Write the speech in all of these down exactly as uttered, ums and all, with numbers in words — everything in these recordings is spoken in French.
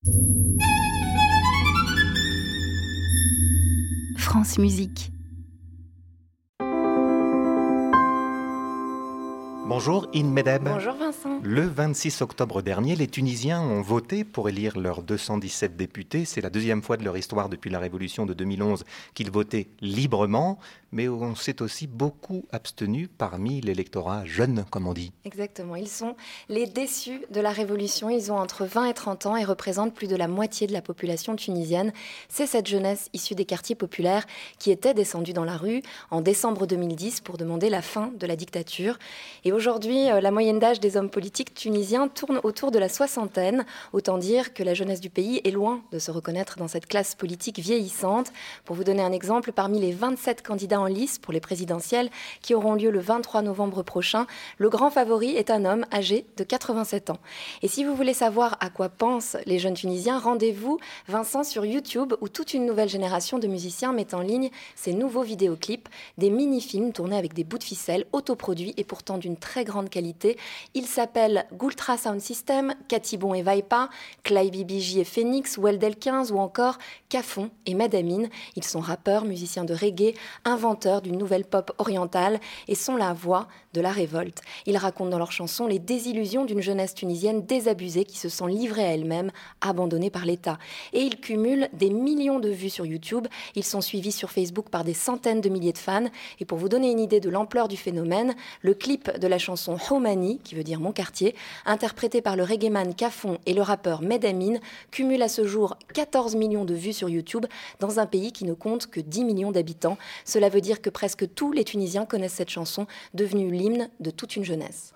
France Musique. Bonjour In Medeb. Bonjour Vincent. Le vingt-six octobre dernier, les Tunisiens ont voté pour élire leurs deux cent dix-sept députés. C'est la deuxième fois de leur histoire depuis la révolution de deux mille onze qu'ils votaient librement. Mais on s'est aussi beaucoup abstenu parmi l'électorat jeune, comme on dit. Exactement, ils sont les déçus de la révolution. Ils ont entre vingt et trente ans et représentent plus de la moitié de la population tunisienne. C'est cette jeunesse issue des quartiers populaires qui était descendue dans la rue en décembre deux mille dix pour demander la fin de la dictature. Et aujourd'hui, la moyenne d'âge des hommes politiques tunisiens tourne autour de la soixantaine. Autant dire que la jeunesse du pays est loin de se reconnaître dans cette classe politique vieillissante. Pour vous donner un exemple, parmi les vingt-sept candidats en lice pour les présidentielles qui auront lieu le vingt-trois novembre prochain, le grand favori est un homme âgé de quatre-vingt-sept ans. Et si vous voulez savoir à quoi pensent les jeunes Tunisiens, rendez-vous, Vincent, sur YouTube, où toute une nouvelle génération de musiciens met en ligne ces nouveaux vidéoclips, des mini-films tournés avec des bouts de ficelle, autoproduits et pourtant d'une très grande qualité. Ils s'appellent Goultra Sound System, Katibon et Vaipa, Clay B B J et Phoenix, Weldel quinze ou encore Cafon et Medamine. Ils sont rappeurs, musiciens de reggae, inventeurs d'une nouvelle pop orientale et sont la voix de la révolte. Ils racontent dans leurs chansons les désillusions d'une jeunesse tunisienne désabusée qui se sent livrée à elle-même, abandonnée par l'État. Et ils cumulent des millions de vues sur YouTube. Ils sont suivis sur Facebook par des centaines de milliers de fans. Et pour vous donner une idée de l'ampleur du phénomène, le clip de la chanson Homani, qui veut dire mon quartier, interprété par le reggaeman Cafon et le rappeur Medamine, cumule à ce jour quatorze millions de vues sur YouTube dans un pays qui ne compte que dix millions d'habitants. Cela veut dire que presque tous les Tunisiens connaissent cette chanson, devenue l'hymne de toute une jeunesse.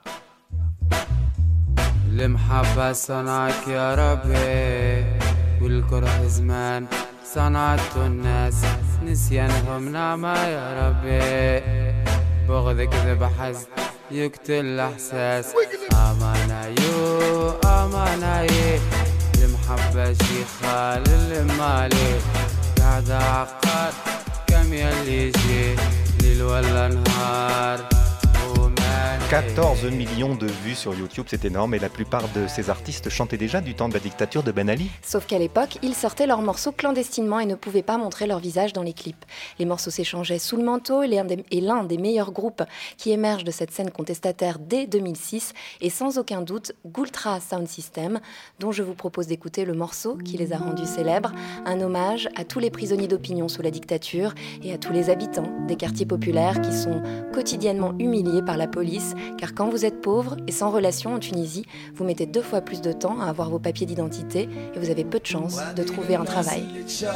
المحبة صنعك يا ربي والكره زمان صنعته الناس نسيانهم نعمة يا ربي بغضك ذب حزن يقتل الإحساس أمانة يو أمانة يه المحبة شيخة للمالي قاعدة عقار كم يلي يجي ليل ولا نهار quatorze millions de vues sur YouTube, c'est énorme, et la plupart de ces artistes chantaient déjà du temps de la dictature de Ben Ali. Sauf qu'à l'époque, ils sortaient leurs morceaux clandestinement et ne pouvaient pas montrer leur visage dans les clips. Les morceaux s'échangeaient sous le manteau et l'un des, et l'un des meilleurs groupes qui émerge de cette scène contestataire dès deux mille six est sans aucun doute Goultra Sound System, dont je vous propose d'écouter le morceau qui les a rendus célèbres, un hommage à tous les prisonniers d'opinion sous la dictature et à tous les habitants des quartiers populaires qui sont quotidiennement humiliés par la police. Car quand vous êtes pauvre et sans relation en Tunisie, vous mettez deux fois plus de temps à avoir vos papiers d'identité et vous avez peu de chances de trouver un travail.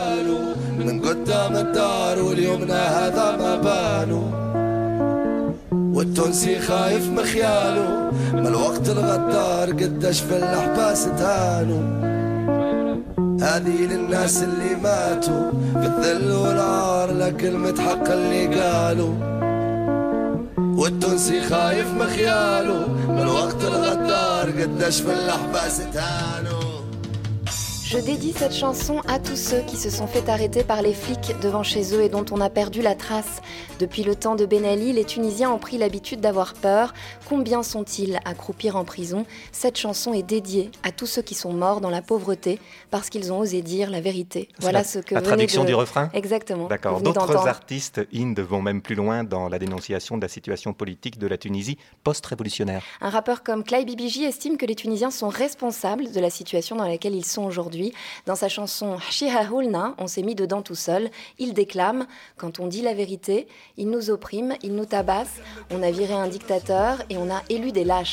والتونسي خايف مخياله ما الوقت الغدار قداش في الأحباس تهانوا هذه للناس اللي ماتوا في الذل والعار لكلمة حق اللي قالوا والتونسي خايف مخياله من وقت الغدار قداش في الأحباس تهانوا. Je dédie cette chanson à tous ceux qui se sont fait arrêter par les flics devant chez eux et dont on a perdu la trace. Depuis le temps de Ben Ali, les Tunisiens ont pris l'habitude d'avoir peur. Combien sont-ils à croupir en prison ? Cette chanson est dédiée à tous ceux qui sont morts dans la pauvreté parce qu'ils ont osé dire la vérité. C'est voilà la, ce que la traduction de... du refrain ? Exactement. D'accord. D'autres artistes Inde vont même plus loin dans la dénonciation de la situation politique de la Tunisie post-révolutionnaire. Un rappeur comme Clay B B J estime que les Tunisiens sont responsables de la situation dans laquelle ils sont aujourd'hui. Dans sa chanson Chiha Hulna, on s'est mis dedans tout seul. Il déclame « Quand on dit la vérité, il nous opprime, il nous tabasse. On a viré un dictateur et on a élu des lâches. »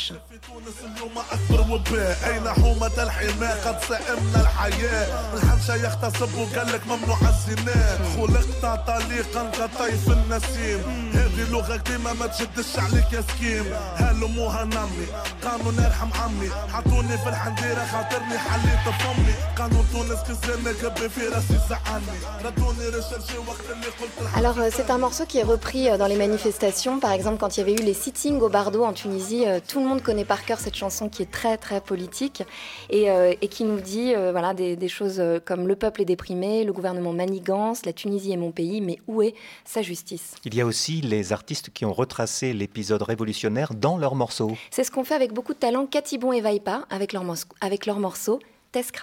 Alors c'est un morceau qui est repris dans les manifestations. Par exemple, quand il y avait eu les sittings au Bardo en Tunisie, tout le monde connaît par cœur cette chanson qui est très très politique et, euh, et qui nous dit euh, voilà, des, des choses comme le peuple est déprimé, le gouvernement manigance, la Tunisie est mon pays, mais où est sa justice ? Il y a aussi les artistes qui ont retracé l'épisode révolutionnaire dans leurs morceaux. C'est ce qu'ont fait avec beaucoup de talent Katibon et Vaipa avec leur, mos- avec leur morceau Teskra.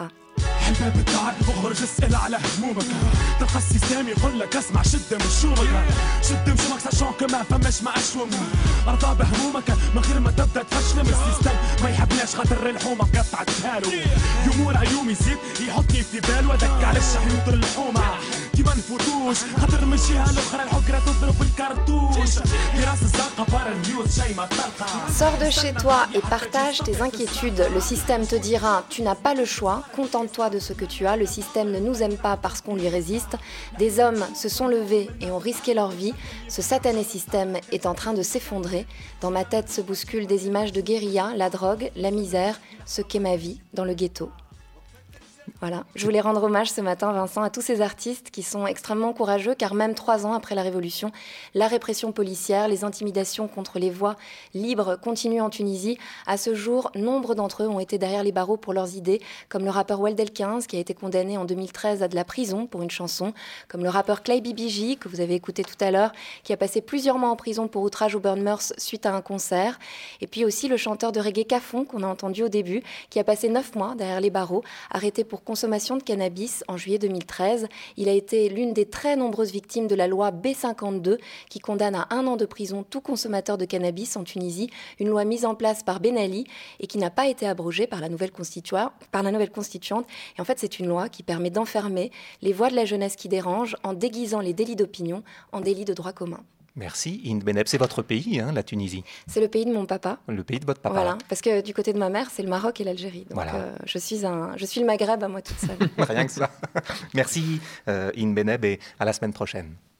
حلبة بالدار بخرج اسأل على همومك تلقى السيستم يقول لك اسمع شد من شومك شد من شومك ساشون كما فماش مع شوم ارضى بهمومك من غير ما تبدا تفشل من السيستم ما يحبناش خاطر الحومه قطعت هالو يومور يوم يزيد يحطني في بال ودك على الشحيوط الحومه كيما نفوتوش خاطر من الجهه الاخرى الحكره تضرب الكرتوش راس الزرقاء بار النيوز شي ما تلقى. Sors de chez toi et partage tes inquiétudes. Le système te dira tu n'as pas le choix, contente-toi de ce que tu as. Le système ne nous aime pas parce qu'on lui résiste. Des hommes se sont levés et ont risqué leur vie. Ce satané système est en train de s'effondrer. Dans ma tête se bousculent des images de guérilla, la drogue, la misère, ce qu'est ma vie dans le ghetto. Voilà, je voulais rendre hommage ce matin, Vincent, à tous ces artistes qui sont extrêmement courageux, car même trois ans après la Révolution, la répression policière, les intimidations contre les voix libres continuent en Tunisie. À ce jour, nombre d'entre eux ont été derrière les barreaux pour leurs idées, comme le rappeur Weld El quinze, qui a été condamné en deux mille treize à de la prison pour une chanson, comme le rappeur Clay B B J, que vous avez écouté tout à l'heure, qui a passé plusieurs mois en prison pour outrage au burn mœurs suite à un concert, et puis aussi le chanteur de reggae Cafon, qu'on a entendu au début, qui a passé neuf mois derrière les barreaux, arrêté pour consommation de cannabis en juillet deux mille treize. Il a été l'une des très nombreuses victimes de la loi B cinquante-deux qui condamne à un an de prison tout consommateur de cannabis en Tunisie, une loi mise en place par Ben Ali et qui n'a pas été abrogée par la nouvelle constituante. Par la nouvelle constituante. Et en fait, c'est une loi qui permet d'enfermer les voix de la jeunesse qui dérangent en déguisant les délits d'opinion en délits de droit commun. Merci. Hind Beneb, c'est votre pays, hein, la Tunisie. C'est le pays de mon papa. Le pays de votre papa. Voilà, parce que du côté de ma mère, c'est le Maroc et l'Algérie. Donc voilà. euh, je, suis un, je suis le Maghreb à moi toute seule. Rien que ça. Merci, euh, Hind Beneb, et à la semaine prochaine.